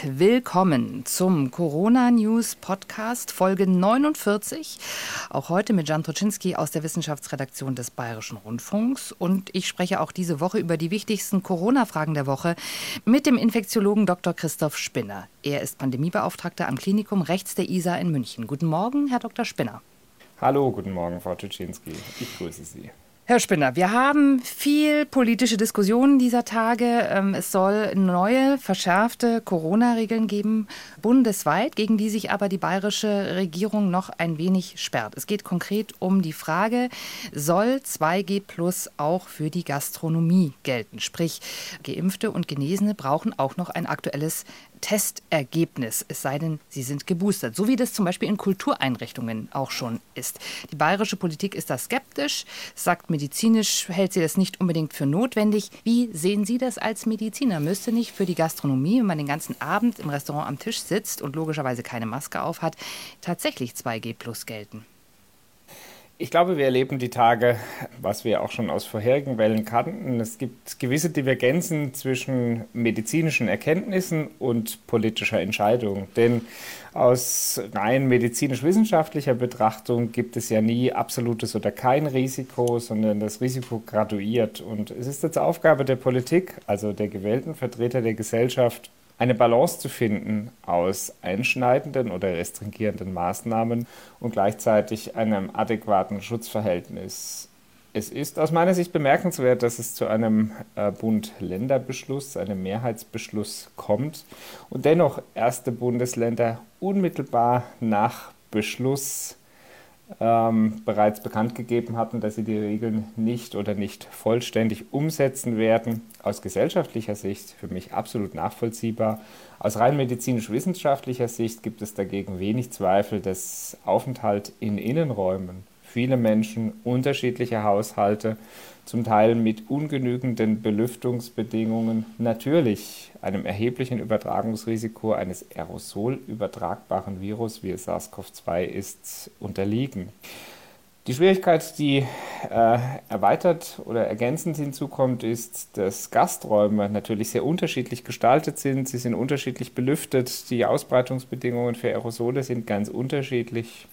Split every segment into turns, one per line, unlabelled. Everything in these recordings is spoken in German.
willkommen zum Corona-News-Podcast Folge 49. Auch heute mit Jan Troczynski aus der Wissenschaftsredaktion des Bayerischen Rundfunks. Und ich spreche auch diese Woche über die wichtigsten Corona-Fragen der Woche mit dem Infektiologen Dr. Christoph Spinner. Er ist Pandemiebeauftragter am Klinikum rechts der Isar in München. Guten Morgen, Herr Dr. Spinner.
Hallo, guten Morgen, Frau Troczynski. Ich grüße Sie.
Herr Spinner, wir haben viel politische Diskussionen dieser Tage. Es soll neue, verschärfte Corona-Regeln geben, bundesweit, gegen die sich aber die bayerische Regierung noch ein wenig sperrt. Es geht konkret um die Frage, soll 2G+ auch für die Gastronomie gelten? Sprich, Geimpfte und Genesene brauchen auch noch ein aktuelles Testergebnis, es sei denn, sie sind geboostert, so wie das zum Beispiel in Kultureinrichtungen auch schon ist. Die bayerische Politik ist da skeptisch, sagt, medizinisch hält sie das nicht unbedingt für notwendig. Wie sehen Sie das als Mediziner? Müsste nicht für die Gastronomie, wenn man den ganzen Abend im Restaurant am Tisch sitzt und logischerweise keine Maske auf hat, tatsächlich 2G+ gelten?
Ich glaube, wir erleben die Tage, was wir auch schon aus vorherigen Wellen kannten. Es gibt gewisse Divergenzen zwischen medizinischen Erkenntnissen und politischer Entscheidung. Denn aus rein medizinisch-wissenschaftlicher Betrachtung gibt es ja nie absolutes oder kein Risiko, sondern das Risiko graduiert. Und es ist jetzt Aufgabe der Politik, also der gewählten Vertreter der Gesellschaft, eine Balance zu finden aus einschneidenden oder restringierenden Maßnahmen und gleichzeitig einem adäquaten Schutzverhältnis. Es ist aus meiner Sicht bemerkenswert, dass es zu einem Bund-Länder-Beschluss, einem Mehrheitsbeschluss kommt und dennoch erste Bundesländer unmittelbar nach Beschluss bereits bekannt gegeben hatten, dass sie die Regeln nicht oder nicht vollständig umsetzen werden. Aus gesellschaftlicher Sicht für mich absolut nachvollziehbar. Aus rein medizinisch-wissenschaftlicher Sicht gibt es dagegen wenig Zweifel, dass Aufenthalt in Innenräumen, viele Menschen, unterschiedliche Haushalte, zum Teil mit ungenügenden Belüftungsbedingungen, natürlich einem erheblichen Übertragungsrisiko eines aerosolübertragbaren Virus, wie es SARS-CoV-2 ist, unterliegen. Die Schwierigkeit, die erweitert oder ergänzend hinzukommt, ist, dass Gasträume natürlich sehr unterschiedlich gestaltet sind. Sie sind unterschiedlich belüftet. Die Ausbreitungsbedingungen für Aerosole sind ganz unterschiedlich.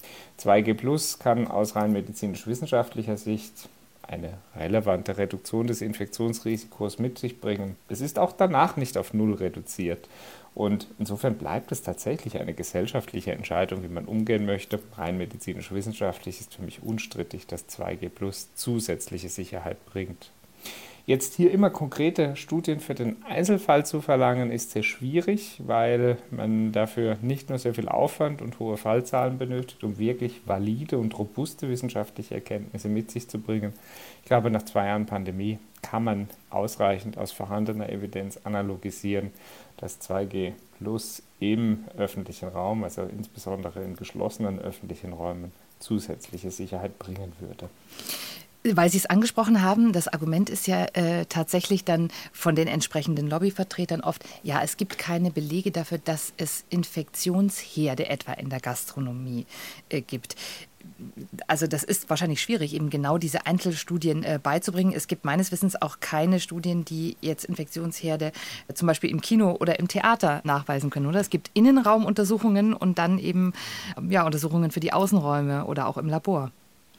2G+ kann aus rein medizinisch-wissenschaftlicher Sicht eine relevante Reduktion des Infektionsrisikos mit sich bringen. Es ist auch danach nicht auf Null reduziert. Und insofern bleibt es tatsächlich eine gesellschaftliche Entscheidung, wie man umgehen möchte. Rein medizinisch-wissenschaftlich ist für mich unstrittig, dass 2G+ zusätzliche Sicherheit bringt. Jetzt hier immer konkrete Studien für den Einzelfall zu verlangen, ist sehr schwierig, weil man dafür nicht nur sehr viel Aufwand und hohe Fallzahlen benötigt, um wirklich valide und robuste wissenschaftliche Erkenntnisse mit sich zu bringen. Ich glaube, nach 2 Jahren Pandemie kann man ausreichend aus vorhandener Evidenz analogisieren, dass 2G+ im öffentlichen Raum, also insbesondere in geschlossenen öffentlichen Räumen, zusätzliche Sicherheit bringen würde.
Weil Sie es angesprochen haben, das Argument ist ja tatsächlich dann von den entsprechenden Lobbyvertretern oft, ja, es gibt keine Belege dafür, dass es Infektionsherde etwa in der Gastronomie gibt. Also das ist wahrscheinlich schwierig, eben genau diese Einzelstudien beizubringen. Es gibt meines Wissens auch keine Studien, die jetzt Infektionsherde zum Beispiel im Kino oder im Theater nachweisen können, oder? Es gibt Innenraumuntersuchungen und dann eben Untersuchungen für die Außenräume oder auch im Labor.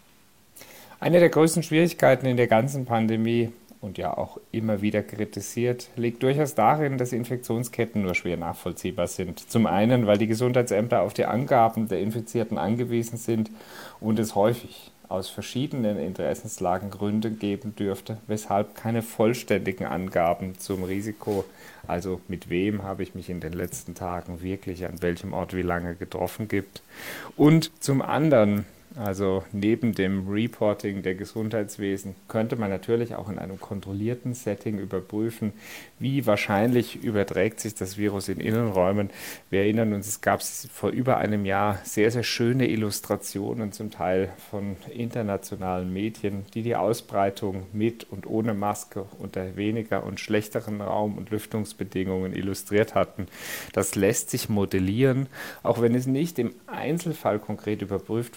Eine der größten Schwierigkeiten in der ganzen Pandemie und ja auch immer wieder kritisiert, liegt durchaus darin, dass Infektionsketten nur schwer nachvollziehbar sind. Zum einen, weil die Gesundheitsämter auf die Angaben der Infizierten angewiesen sind und es häufig aus verschiedenen Interessenslagen Gründe geben dürfte, weshalb keine vollständigen Angaben zum Risiko, also mit wem habe ich mich in den letzten Tagen wirklich an welchem Ort wie lange getroffen, gibt. Und zum anderen, also neben dem Reporting der Gesundheitswesen könnte man natürlich auch in einem kontrollierten Setting überprüfen, wie wahrscheinlich überträgt sich das Virus in Innenräumen. Wir erinnern uns, es gab vor über einem Jahr sehr, sehr schöne Illustrationen, zum Teil von internationalen Medien, die die Ausbreitung mit und ohne Maske unter weniger und schlechteren Raum- und Lüftungsbedingungen illustriert hatten. Das lässt sich modellieren, auch wenn es nicht im Einzelfall konkret überprüft wurde und ein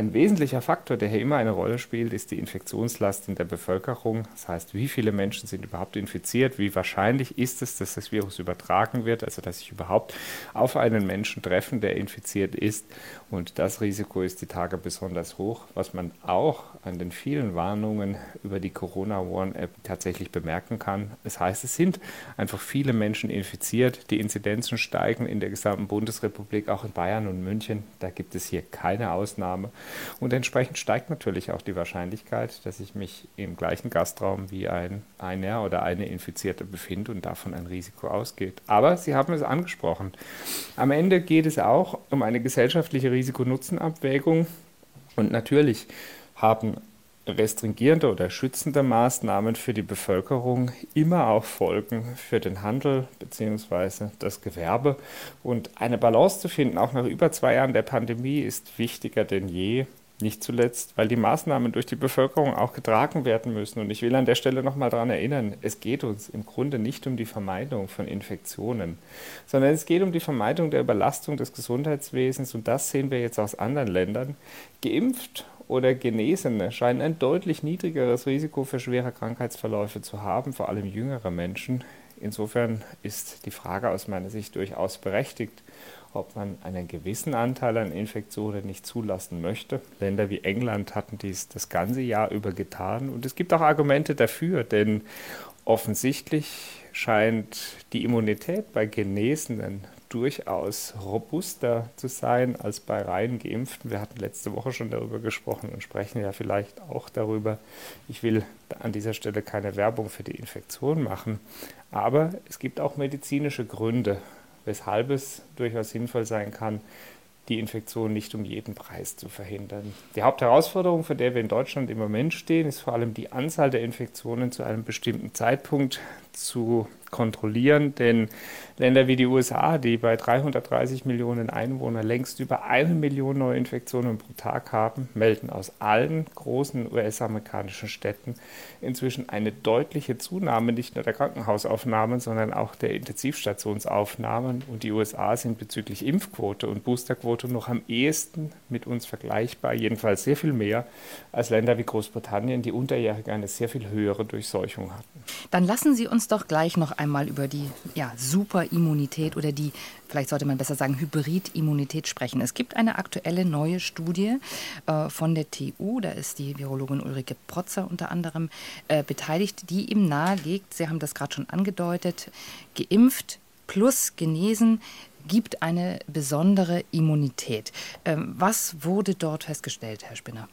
ein wesentlicher Faktor, der hier immer eine Rolle spielt, ist die Infektionslast in der Bevölkerung. Das heißt, wie viele Menschen sind überhaupt infiziert, wie wahrscheinlich ist es, dass das Virus übertragen wird, also dass sich überhaupt auf einen Menschen treffen, der infiziert ist. Und das Risiko ist die Tage besonders hoch, was man auch an den vielen Warnungen über die Corona-Warn-App tatsächlich bemerken kann. Das heißt, es sind einfach viele Menschen infiziert, die Inzidenzen steigen in der gesamten Bundesrepublik, auch in Bayern und München. Da gibt es hier keine Ausnahme. Und entsprechend steigt natürlich auch die Wahrscheinlichkeit, dass ich mich im gleichen Gastraum wie einer oder eine Infizierte befinde und davon ein Risiko ausgeht. Aber Sie haben es angesprochen. Am Ende geht es auch um eine gesellschaftliche Risiko-Nutzen-Abwägung. Und natürlich haben restringierende oder schützende Maßnahmen für die Bevölkerung immer auch Folgen für den Handel bzw. das Gewerbe. Und eine Balance zu finden, auch nach über 2 Jahren der Pandemie, ist wichtiger denn je. Nicht zuletzt, weil die Maßnahmen durch die Bevölkerung auch getragen werden müssen. Und ich will an der Stelle nochmal daran erinnern, es geht uns im Grunde nicht um die Vermeidung von Infektionen, sondern es geht um die Vermeidung der Überlastung des Gesundheitswesens. Und das sehen wir jetzt aus anderen Ländern. Geimpft oder Genesene scheinen ein deutlich niedrigeres Risiko für schwere Krankheitsverläufe zu haben, vor allem jüngere Menschen. Insofern ist die Frage aus meiner Sicht durchaus berechtigt, ob man einen gewissen Anteil an Infektionen nicht zulassen möchte. Länder wie England hatten dies das ganze Jahr über getan. Und es gibt auch Argumente dafür, denn offensichtlich scheint die Immunität bei Genesenen durchaus robuster zu sein als bei rein Geimpften. Wir hatten letzte Woche schon darüber gesprochen und sprechen ja vielleicht auch darüber. Ich will an dieser Stelle keine Werbung für die Infektion machen, aber es gibt auch medizinische Gründe, weshalb es durchaus sinnvoll sein kann, die Infektion nicht um jeden Preis zu verhindern. Die Hauptherausforderung, vor der wir in Deutschland im Moment stehen, ist vor allem die Anzahl der Infektionen zu einem bestimmten Zeitpunkt zu kontrollieren, denn Länder wie die USA, die bei 330 Millionen Einwohnern längst über 1 Million Neuinfektionen pro Tag haben, melden aus allen großen US-amerikanischen Städten inzwischen eine deutliche Zunahme nicht nur der Krankenhausaufnahmen, sondern auch der Intensivstationsaufnahmen. Und die USA sind bezüglich Impfquote und Boosterquote noch am ehesten mit uns vergleichbar, jedenfalls sehr viel mehr als Länder wie Großbritannien, die unterjährig eine sehr viel höhere Durchseuchung hatten.
Dann lassen Sie uns doch gleich noch einmal über die Superimmunität oder die, vielleicht sollte man besser sagen, Hybridimmunität sprechen. Es gibt eine aktuelle neue Studie von der TU, da ist die Virologin Ulrike Protzer unter anderem beteiligt, die ihm nahelegt, Sie haben das gerade schon angedeutet, geimpft plus genesen gibt eine besondere Immunität. Was wurde dort festgestellt, Herr Spinner?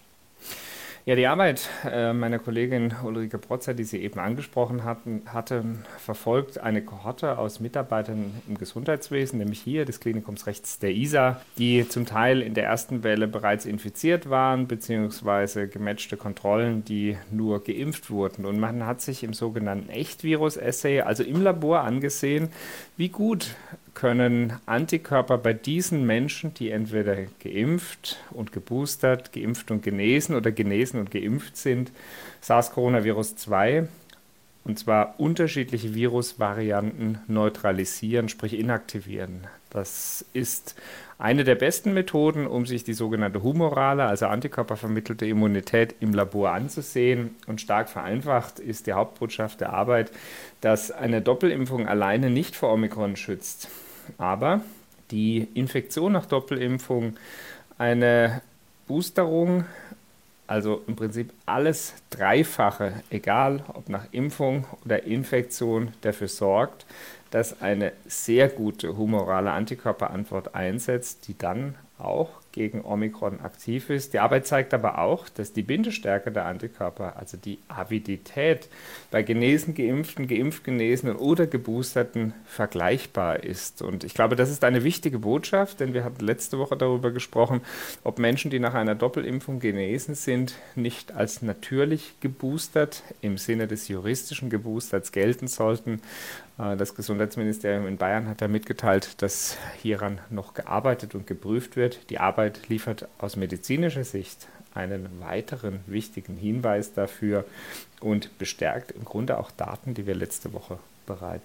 Ja, die Arbeit meiner Kollegin Ulrike Protzer, die Sie eben angesprochen hatte, verfolgt eine Kohorte aus Mitarbeitern im Gesundheitswesen, nämlich hier des Klinikums rechts der ISA, die zum Teil in der ersten Welle bereits infiziert waren, beziehungsweise gematchte Kontrollen, die nur geimpft wurden. Und man hat sich im sogenannten Echtvirus-Assay, also im Labor, angesehen, wie gut können Antikörper bei diesen Menschen, die entweder geimpft und geboostert, geimpft und genesen oder genesen und geimpft sind, SARS-CoV-2, und zwar unterschiedliche Virusvarianten neutralisieren, sprich inaktivieren. Das ist eine der besten Methoden, um sich die sogenannte humorale, also antikörpervermittelte Immunität im Labor anzusehen. Und stark vereinfacht ist die Hauptbotschaft der Arbeit, dass eine Doppelimpfung alleine nicht vor Omikron schützt. Aber die Infektion nach Doppelimpfung, eine Boosterung, also im Prinzip alles Dreifache, egal ob nach Impfung oder Infektion, dafür sorgt, dass eine sehr gute humorale Antikörperantwort einsetzt, die dann auch gegen Omikron aktiv ist. Die Arbeit zeigt aber auch, dass die Bindestärke der Antikörper, also die Avidität, bei genesen, geimpften, geimpft, genesenen oder geboosterten vergleichbar ist. Und ich glaube, das ist eine wichtige Botschaft, denn wir hatten letzte Woche darüber gesprochen, ob Menschen, die nach einer Doppelimpfung genesen sind, nicht als natürlich geboostert im Sinne des juristischen Geboosterts gelten sollten. Das Gesundheitsministerium in Bayern hat ja mitgeteilt, dass hieran noch gearbeitet und geprüft wird. Die Arbeit liefert aus medizinischer Sicht einen weiteren wichtigen Hinweis dafür und bestärkt im Grunde auch Daten, die wir letzte Woche bereits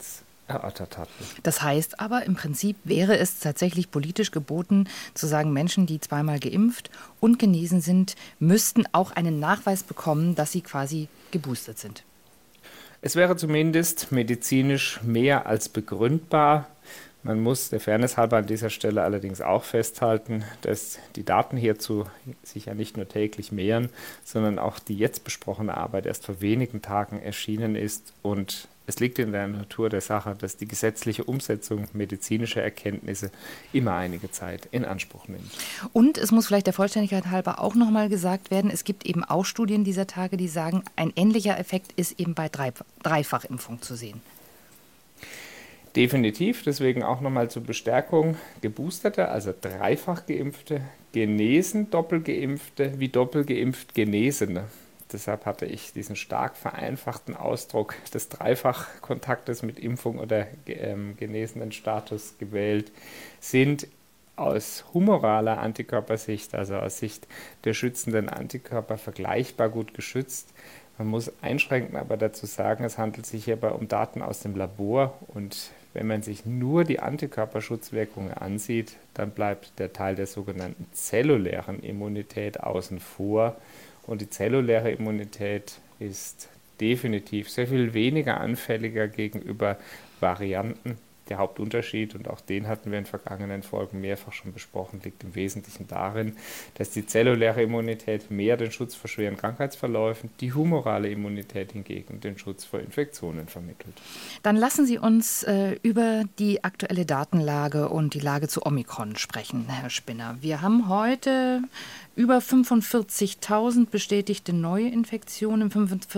erörtert hatten.
Das heißt aber, im Prinzip wäre es tatsächlich politisch geboten, zu sagen, Menschen, die zweimal geimpft und genesen sind, müssten auch einen Nachweis bekommen, dass sie quasi geboostert sind.
Es wäre zumindest medizinisch mehr als begründbar. Man muss der Fairness halber an dieser Stelle allerdings auch festhalten, dass die Daten hierzu sich ja nicht nur täglich mehren, sondern auch die jetzt besprochene Arbeit erst vor wenigen Tagen erschienen ist. Und es liegt in der Natur der Sache, dass die gesetzliche Umsetzung medizinischer Erkenntnisse immer einige Zeit in Anspruch nimmt.
Und es muss vielleicht der Vollständigkeit halber auch nochmal gesagt werden, es gibt eben auch Studien dieser Tage, die sagen, ein ähnlicher Effekt ist eben bei Dreifachimpfung zu sehen.
Definitiv, deswegen auch nochmal zur Bestärkung: Geboosterte, also dreifach Geimpfte, genesen Doppelgeimpfte wie doppelgeimpft Genesene. Deshalb hatte ich diesen stark vereinfachten Ausdruck des Dreifachkontaktes mit Impfung oder genesenen Status gewählt, sind aus humoraler Antikörpersicht, also aus Sicht der schützenden Antikörper, vergleichbar gut geschützt. Man muss einschränkend aber dazu sagen, es handelt sich hierbei um Daten aus dem Labor, und wenn man sich nur die Antikörperschutzwirkungen ansieht, dann bleibt der Teil der sogenannten zellulären Immunität außen vor. Und die zelluläre Immunität ist definitiv sehr viel weniger anfälliger gegenüber Varianten. Der Hauptunterschied, und auch den hatten wir in vergangenen Folgen mehrfach schon besprochen, liegt im Wesentlichen darin, dass die zelluläre Immunität mehr den Schutz vor schweren Krankheitsverläufen, die humorale Immunität hingegen den Schutz vor Infektionen vermittelt.
Dann lassen Sie uns über die aktuelle Datenlage und die Lage zu Omikron sprechen, Herr Spinner. Wir haben heute über 45.000 bestätigte neue Infektionen,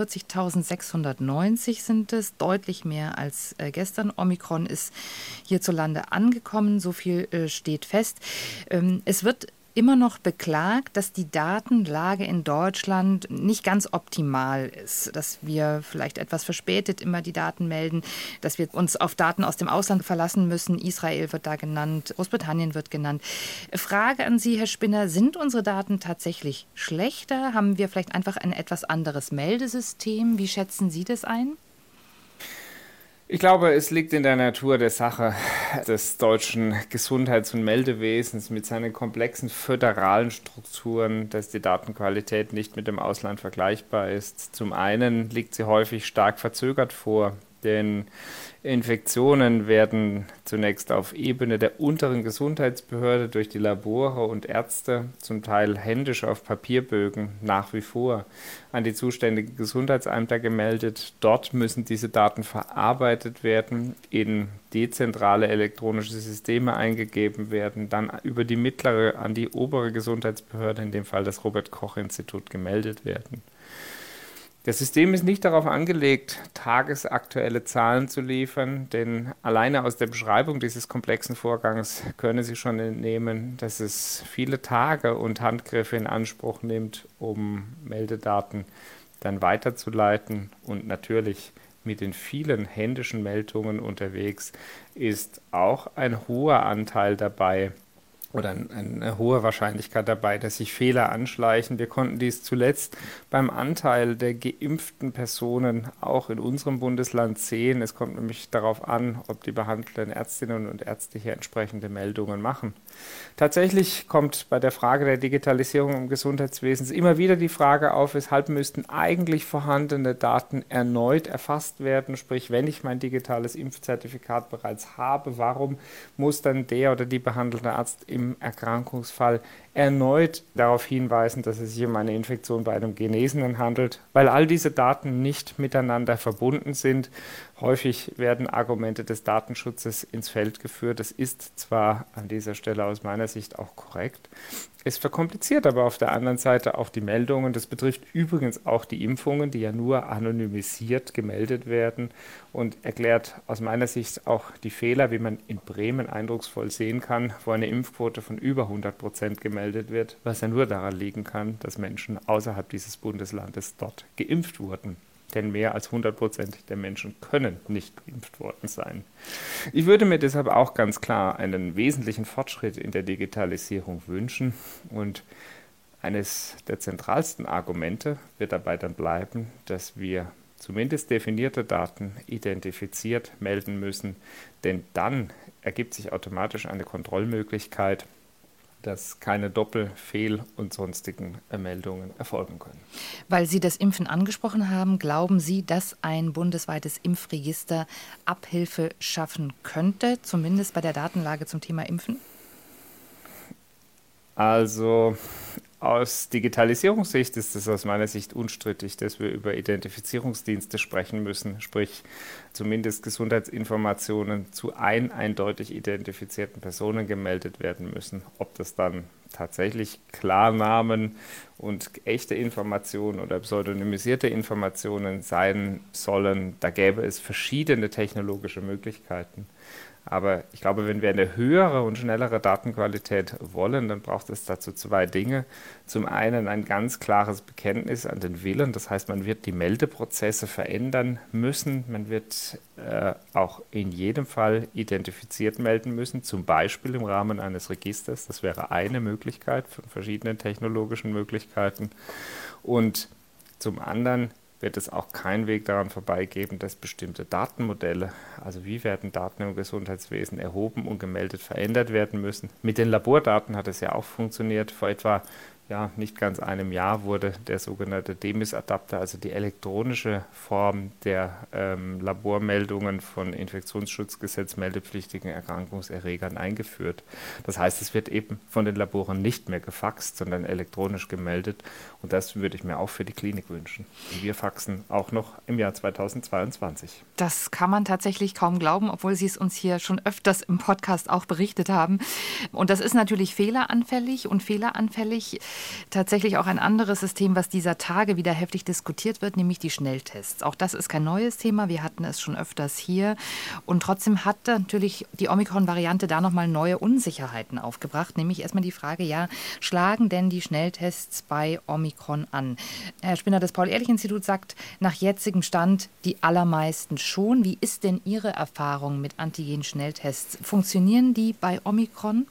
45.690 sind es, deutlich mehr als gestern. Omikron ist hierzulande angekommen, so viel steht fest. Es wird immer noch beklagt, dass die Datenlage in Deutschland nicht ganz optimal ist, dass wir vielleicht etwas verspätet immer die Daten melden, dass wir uns auf Daten aus dem Ausland verlassen müssen. Israel wird da genannt, Großbritannien wird genannt. Frage an Sie, Herr Spinner, sind unsere Daten tatsächlich schlechter? Haben wir vielleicht einfach ein etwas anderes Meldesystem? Wie schätzen Sie das ein?
Ich glaube, es liegt in der Natur der Sache des deutschen Gesundheits- und Meldewesens mit seinen komplexen föderalen Strukturen, dass die Datenqualität nicht mit dem Ausland vergleichbar ist. Zum einen liegt sie häufig stark verzögert vor, denn Infektionen werden zunächst auf Ebene der unteren Gesundheitsbehörde durch die Labore und Ärzte, zum Teil händisch auf Papierbögen, nach wie vor an die zuständigen Gesundheitsämter gemeldet. Dort müssen diese Daten verarbeitet werden, in dezentrale elektronische Systeme eingegeben werden, dann über die mittlere an die obere Gesundheitsbehörde, in dem Fall das Robert-Koch-Institut, gemeldet werden. Das System ist nicht darauf angelegt, tagesaktuelle Zahlen zu liefern, denn alleine aus der Beschreibung dieses komplexen Vorgangs können Sie schon entnehmen, dass es viele Tage und Handgriffe in Anspruch nimmt, um Meldedaten dann weiterzuleiten. Und natürlich mit den vielen händischen Meldungen unterwegs ist auch ein hoher Anteil dabei, oder eine hohe Wahrscheinlichkeit dabei, dass sich Fehler anschleichen. Wir konnten dies zuletzt beim Anteil der geimpften Personen auch in unserem Bundesland sehen. Es kommt nämlich darauf an, ob die behandelnden Ärztinnen und Ärzte hier entsprechende Meldungen machen. Tatsächlich kommt bei der Frage der Digitalisierung im Gesundheitswesen immer wieder die Frage auf, weshalb müssten eigentlich vorhandene Daten erneut erfasst werden? Sprich, wenn ich mein digitales Impfzertifikat bereits habe, warum muss dann der oder die behandelte Arzt im Erkrankungsfall erneut darauf hinweisen, dass es sich um eine Infektion bei einem Genesenen handelt, weil all diese Daten nicht miteinander verbunden sind. Häufig werden Argumente des Datenschutzes ins Feld geführt. Das ist zwar an dieser Stelle aus meiner Sicht auch korrekt, es verkompliziert aber auf der anderen Seite auch die Meldungen. Das betrifft übrigens auch die Impfungen, die ja nur anonymisiert gemeldet werden, und erklärt aus meiner Sicht auch die Fehler, wie man in Bremen eindrucksvoll sehen kann, wo eine Impfquote von über 100% gemeldet wird, was ja nur daran liegen kann, dass Menschen außerhalb dieses Bundeslandes dort geimpft wurden. Denn mehr als 100% der Menschen können nicht geimpft worden sein. Ich würde mir deshalb auch ganz klar einen wesentlichen Fortschritt in der Digitalisierung wünschen. Und eines der zentralsten Argumente wird dabei dann bleiben, dass wir zumindest definierte Daten identifiziert melden müssen, denn dann ergibt sich automatisch eine Kontrollmöglichkeit, dass keine Doppel-, Fehl- und sonstigen Meldungen erfolgen können.
Weil Sie das Impfen angesprochen haben, glauben Sie, dass ein bundesweites Impfregister Abhilfe schaffen könnte, zumindest bei der Datenlage zum Thema Impfen?
Also aus Digitalisierungssicht ist es aus meiner Sicht unstrittig, dass wir über Identifizierungsdienste sprechen müssen, sprich zumindest Gesundheitsinformationen zu eindeutig identifizierten Personen gemeldet werden müssen. Ob das dann tatsächlich Klarnamen und echte Informationen oder pseudonymisierte Informationen sein sollen, da gäbe es verschiedene technologische Möglichkeiten. Aber ich glaube, wenn wir eine höhere und schnellere Datenqualität wollen, dann braucht es dazu zwei Dinge. Zum einen ein ganz klares Bekenntnis an den Willen. Das heißt, man wird die Meldeprozesse verändern müssen. Man wird auch in jedem Fall identifiziert melden müssen, zum Beispiel im Rahmen eines Registers. Das wäre eine Möglichkeit von verschiedenen technologischen Möglichkeiten. Und zum anderen wird es auch keinen Weg daran vorbeigeben, dass bestimmte Datenmodelle, also wie werden Daten im Gesundheitswesen erhoben und gemeldet, verändert werden müssen. Mit den Labordaten hat es ja auch funktioniert. Vor etwa nicht ganz einem Jahr wurde der sogenannte DEMIS-Adapter, also die elektronische Form der Labormeldungen von Infektionsschutzgesetz meldepflichtigen Erkrankungserregern eingeführt. Das heißt, es wird eben von den Laboren nicht mehr gefaxt, sondern elektronisch gemeldet. Und das würde ich mir auch für die Klinik wünschen. Und wir faxen auch noch im Jahr 2022.
Das kann man tatsächlich kaum glauben, obwohl Sie es uns hier schon öfters im Podcast auch berichtet haben. Und das ist natürlich fehleranfällig tatsächlich auch ein anderes System, was dieser Tage wieder heftig diskutiert wird, nämlich die Schnelltests. Auch das ist kein neues Thema, wir hatten es schon öfters hier. Und trotzdem hat natürlich die Omikron-Variante da nochmal neue Unsicherheiten aufgebracht, nämlich erstmal die Frage, schlagen denn die Schnelltests bei Omikron an? Herr Spinner, das Paul-Ehrlich-Institut sagt nach jetzigem Stand die allermeisten schon. Wie ist denn Ihre Erfahrung mit Antigen-Schnelltests? Funktionieren die bei Omikron?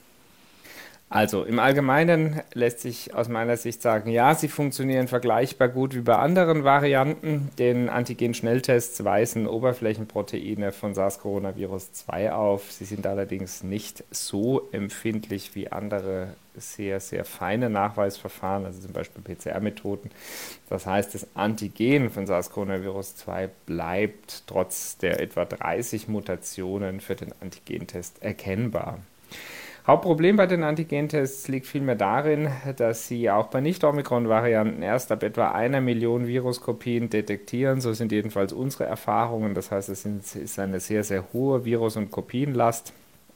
Also im Allgemeinen lässt sich aus meiner Sicht sagen, ja, sie funktionieren vergleichbar gut wie bei anderen Varianten. Den Antigen-Schnelltests weisen Oberflächenproteine von SARS-CoV-2 auf. Sie sind allerdings nicht so empfindlich wie andere sehr, sehr feine Nachweisverfahren, also zum Beispiel PCR-Methoden. Das heißt, das Antigen von SARS-CoV-2 bleibt trotz der etwa 30 Mutationen für den Antigentest erkennbar. Hauptproblem bei den Antigentests liegt vielmehr darin, dass sie auch bei Nicht-Omikron-Varianten erst ab etwa 1 Million Viruskopien detektieren. So sind jedenfalls unsere Erfahrungen. Das heißt, es ist eine sehr, sehr hohe Virus- und Kopienlast.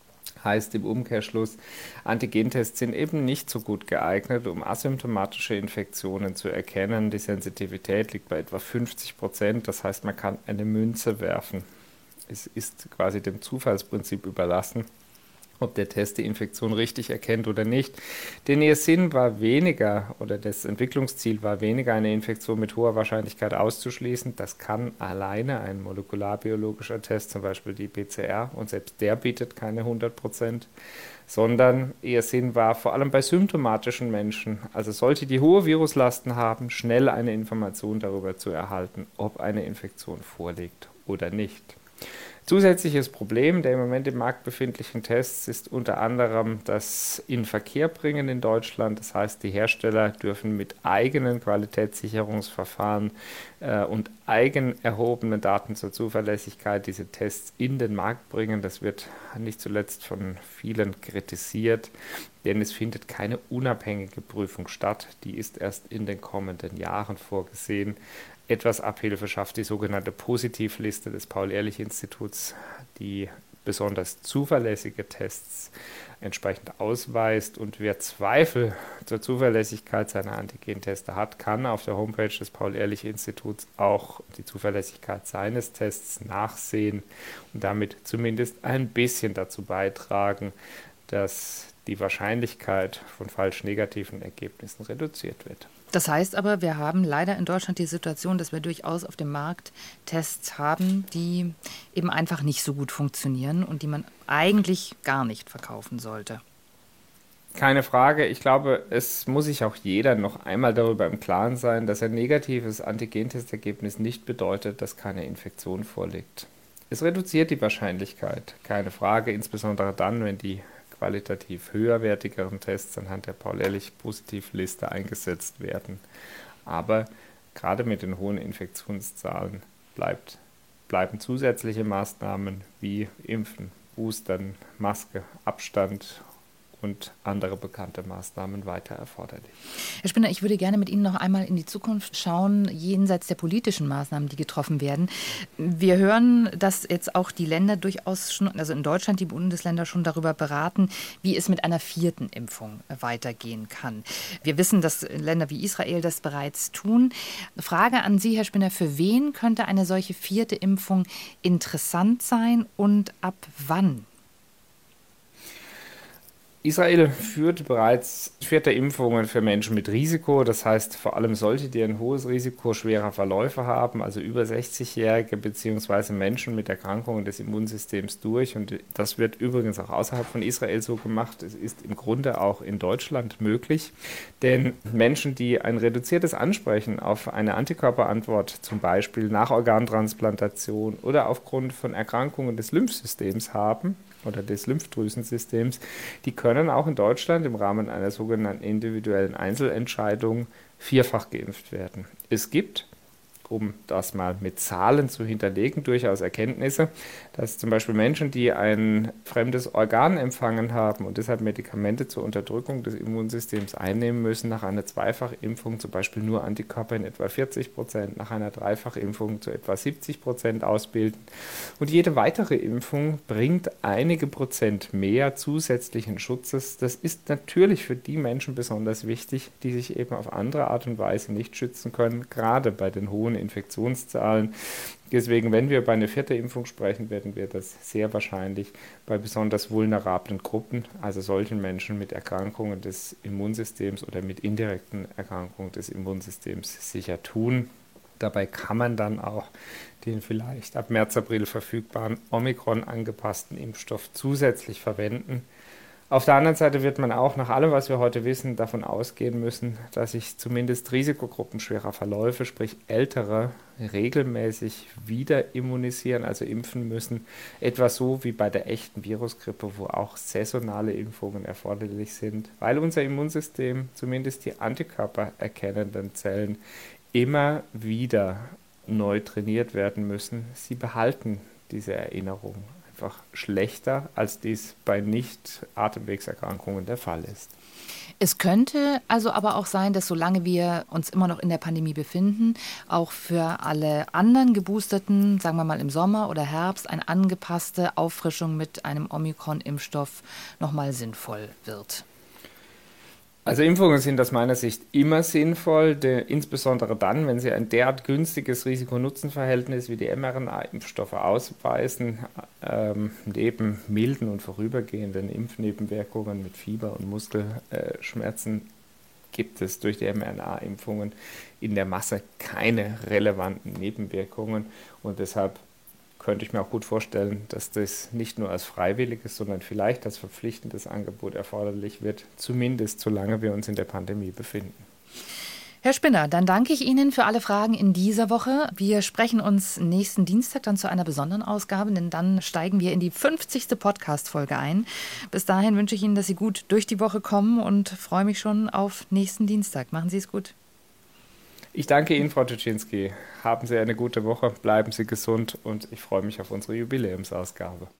Heißt im Umkehrschluss, Antigentests sind eben nicht so gut geeignet, um asymptomatische Infektionen zu erkennen. Die Sensitivität liegt bei etwa 50%. Das heißt, man kann eine Münze werfen. Es ist quasi dem Zufallsprinzip überlassen, ob der Test die Infektion richtig erkennt oder nicht. Denn ihr Sinn war weniger, oder das Entwicklungsziel war weniger, eine Infektion mit hoher Wahrscheinlichkeit auszuschließen. Das kann alleine ein molekularbiologischer Test, zum Beispiel die PCR, und selbst der bietet keine 100%, sondern ihr Sinn war vor allem bei symptomatischen Menschen, also solche, die hohe Viruslasten haben, schnell eine Information darüber zu erhalten, ob eine Infektion vorliegt oder nicht. Zusätzliches Problem der im Moment im Markt befindlichen Tests ist unter anderem das Inverkehrbringen in Deutschland. Das heißt, die Hersteller dürfen mit eigenen Qualitätssicherungsverfahren und eigen erhobenen Daten zur Zuverlässigkeit diese Tests in den Markt bringen. Das wird nicht zuletzt von vielen kritisiert, denn es findet keine unabhängige Prüfung statt. Die ist erst in den kommenden Jahren vorgesehen. Etwas Abhilfe schafft die sogenannte Positivliste des Paul-Ehrlich-Instituts, die besonders zuverlässige Tests entsprechend ausweist. Und wer Zweifel zur Zuverlässigkeit seiner Antigenteste hat, kann auf der Homepage des Paul-Ehrlich-Instituts auch die Zuverlässigkeit seines Tests nachsehen und damit zumindest ein bisschen dazu beitragen, dass die Wahrscheinlichkeit von falsch negativen Ergebnissen reduziert wird.
Das heißt aber, wir haben leider in Deutschland die Situation, dass wir durchaus auf dem Markt Tests haben, die eben einfach nicht so gut funktionieren und die man eigentlich gar nicht verkaufen sollte.
Keine Frage. Ich glaube, es muss sich auch jeder noch einmal darüber im Klaren sein, dass ein negatives Antigentestergebnis nicht bedeutet, dass keine Infektion vorliegt. Es reduziert die Wahrscheinlichkeit, keine Frage, insbesondere dann, wenn die qualitativ höherwertigeren Tests anhand der Paul-Ehrlich-Positivliste eingesetzt werden. Aber gerade mit den hohen Infektionszahlen bleiben zusätzliche Maßnahmen wie Impfen, Boostern, Maske, Abstand und andere bekannte Maßnahmen weiter erforderlich.
Herr Spinner, ich würde gerne mit Ihnen noch einmal in die Zukunft schauen, jenseits der politischen Maßnahmen, die getroffen werden. Wir hören, dass jetzt auch die Länder durchaus schon, also in Deutschland die Bundesländer schon darüber beraten, wie es mit einer 4. Impfung weitergehen kann. Wir wissen, dass Länder wie Israel das bereits tun. Frage an Sie, Herr Spinner, für wen könnte eine solche 4. Impfung interessant sein und ab wann?
Israel führt bereits 4. Impfungen für Menschen mit Risiko, das heißt vor allem solche, die ein hohes Risiko schwerer Verläufe haben, also über 60-Jährige bzw. Menschen mit Erkrankungen des Immunsystems durch. Und das wird übrigens auch außerhalb von Israel so gemacht. Es ist im Grunde auch in Deutschland möglich, denn Menschen, die ein reduziertes Ansprechen auf eine Antikörperantwort, zum Beispiel nach Organtransplantation oder aufgrund von Erkrankungen des Lymphsystems haben, oder des Lymphdrüsensystems, die können auch in Deutschland im Rahmen einer sogenannten individuellen Einzelentscheidung 4-fach geimpft werden. Es gibt, um das mal mit Zahlen zu hinterlegen, durchaus Erkenntnisse, dass zum Beispiel Menschen, die ein fremdes Organ empfangen haben und deshalb Medikamente zur Unterdrückung des Immunsystems einnehmen müssen, nach einer 2-fach-Impfung zum Beispiel nur Antikörper in etwa 40%, nach einer 3-fach-Impfung zu etwa 70% ausbilden. Und jede weitere Impfung bringt einige Prozent mehr zusätzlichen Schutzes. Das ist natürlich für die Menschen besonders wichtig, die sich eben auf andere Art und Weise nicht schützen können, gerade bei den hohen Infektionszahlen. Deswegen, wenn wir über eine 4. Impfung sprechen, werden wir das sehr wahrscheinlich bei besonders vulnerablen Gruppen, also solchen Menschen mit Erkrankungen des Immunsystems oder mit indirekten Erkrankungen des Immunsystems sicher tun. Dabei kann man dann auch den vielleicht ab März, April verfügbaren Omikron angepassten Impfstoff zusätzlich verwenden. Auf der anderen Seite wird man auch nach allem, was wir heute wissen, davon ausgehen müssen, dass sich zumindest Risikogruppen schwerer Verläufe, sprich Ältere, regelmäßig wieder immunisieren, also impfen müssen. Etwa so wie bei der echten Virusgrippe, wo auch saisonale Impfungen erforderlich sind, weil unser Immunsystem, zumindest die antikörpererkennenden Zellen, immer wieder neu trainiert werden müssen. Sie behalten diese Erinnerung einfach schlechter, als dies bei Nicht-Atemwegserkrankungen der Fall ist.
Es könnte also aber auch sein, dass solange wir uns immer noch in der Pandemie befinden, auch für alle anderen Geboosterten, sagen wir mal im Sommer oder Herbst, eine angepasste Auffrischung mit einem Omikron-Impfstoff nochmal sinnvoll wird.
Also Impfungen sind aus meiner Sicht immer sinnvoll, insbesondere dann, wenn sie ein derart günstiges Risiko-Nutzen-Verhältnis wie die mRNA-Impfstoffe ausweisen. Neben milden und vorübergehenden Impfnebenwirkungen mit Fieber und Muskelschmerzen gibt es durch die mRNA-Impfungen in der Masse keine relevanten Nebenwirkungen und deshalb könnte ich mir auch gut vorstellen, dass das nicht nur als freiwilliges, sondern vielleicht als verpflichtendes Angebot erforderlich wird, zumindest solange wir uns in der Pandemie befinden.
Herr Spinner, dann danke ich Ihnen für alle Fragen in dieser Woche. Wir sprechen uns nächsten Dienstag dann zu einer besonderen Ausgabe, denn dann steigen wir in die 50. Podcast-Folge ein. Bis dahin wünsche ich Ihnen, dass Sie gut durch die Woche kommen und freue mich schon auf nächsten Dienstag. Machen Sie es gut.
Ich danke Ihnen, Frau Tuczynski. Haben Sie eine gute Woche, bleiben Sie gesund und ich freue mich auf unsere Jubiläumsausgabe.